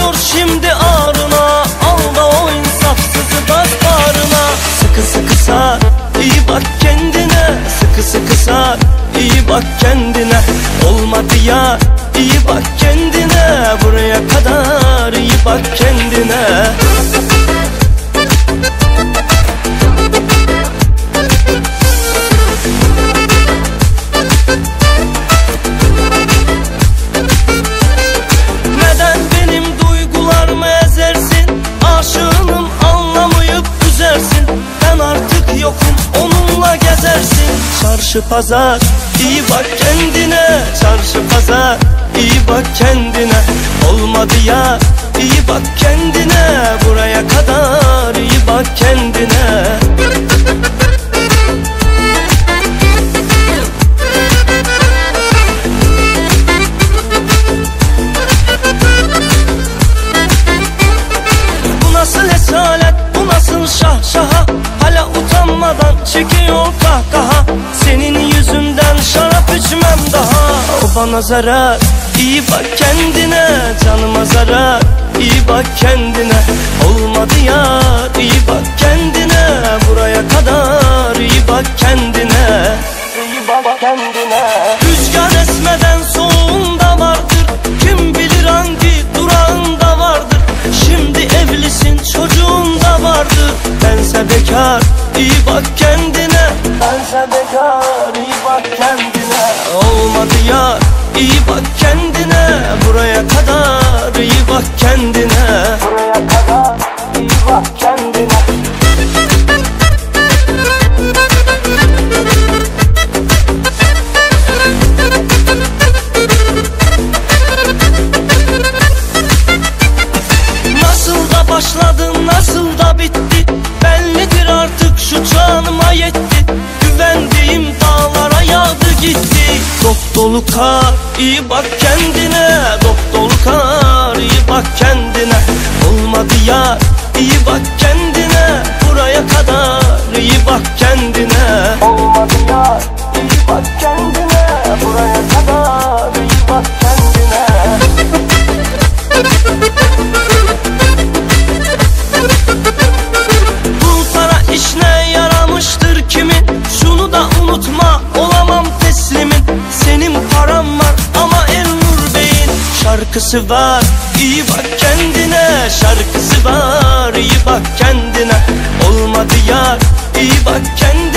geliyor şimdi ağrına. Al da o insafsızı bas bağrına. Sıkı sıkı sar, iyi bak kendine. Sıkı sıkı sar, iyi bak kendine. Olmadı ya, iyi bak kendine. Buraya kadar iyi bak kendine. Neden benim duygularımı ezersin? Aşığınım anlamayıp üzersin. Ben artık yokum, onunla gezersin. Çarşı pazar, iyi bak kendine. Çarşı pazar, iyi bak kendine. Olmadı ya, iyi bak kendine. Buraya kadar iyi bak kendine. Bu nasıl esalet, bu nasıl şahşaha? Hala utanmadan çekiyor kahkaha. Senin yüzünden şarap içmem daha. O bana zarar, iyi bak kendine. Canıma zarar, iyi bak kendine. Olmadı ya, iyi bak kendine. Buraya kadar iyi bak kendine. İyi bak kendine. Rüzgar esmeden soğuğunda vardır. Kim bilir hangi durağında vardır. Şimdi evlisin, çocuğun da vardır. Bense bekar, iyi bak kendine. Bense bekar, iyi bak kendine. Olmadı ya, iyi bak kendine. Buraya kadar iyi bak kendine. Buraya kadar iyi bak kendine. Nasıl da başladı, nasıl da bitti. Bellidir artık, şu canıma yetti. Güvendiğim dağlara yağdı gitti. Dop dolu kar, iyi bak kendine. Dop dolu kar, iyi bak kendine. Olmadı ya, iyi bak kendine. Buraya kadar iyi bak kendine. Olmadı ya, iyi bak kendine. Buraya kadar iyi bak kendine. Bu para işine yaramıştır kimin? Şunu da unutma, olamam teslimin. Senin param var ama Elnur Bey'in şarkısı var, iyi bak kendine. Şarkısı var, iyi bak kendine. Olmadı ya, iyi bak kendine.